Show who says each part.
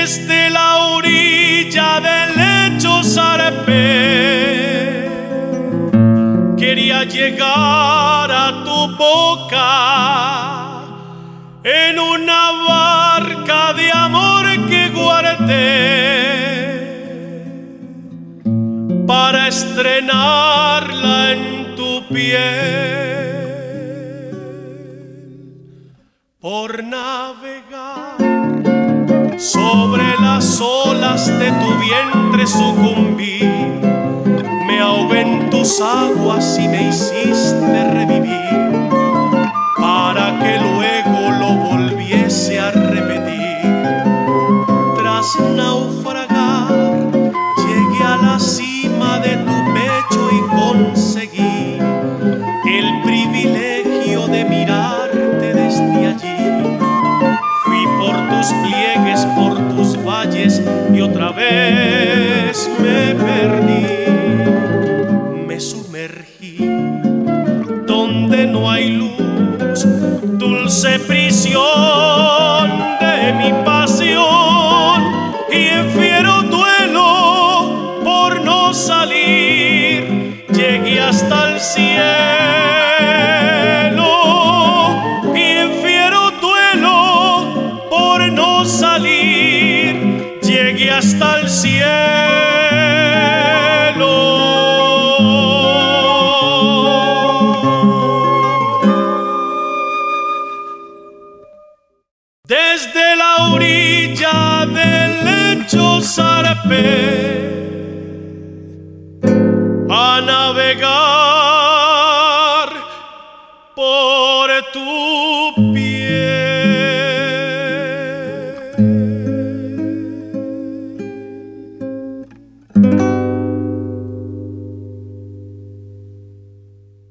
Speaker 1: desde la orilla del lecho zarpé. Quería llegar a tu boca en una barca de amor que guardé para estrenarla en tu piel. Por navegar sobre las olas de tu vientre sucumbí, me ahogué en tus aguas y me hiciste revivir, para que luego lo volviese a repetir. Tras naufragar, llegué a la cima de tu pecho y conseguí el privilegio de mirarte desde allí. Fui por tus pliegues, por tus valles y otra vez me perdí. Me sumergí donde no hay luz, dulce prisión de mi pasión, y en fiero duelo por no salir llegué hasta el cielo. Y en fiero duelo por no salir llegué hasta el cielo. Desde la orilla del lecho zarpé a navegar por tu piel.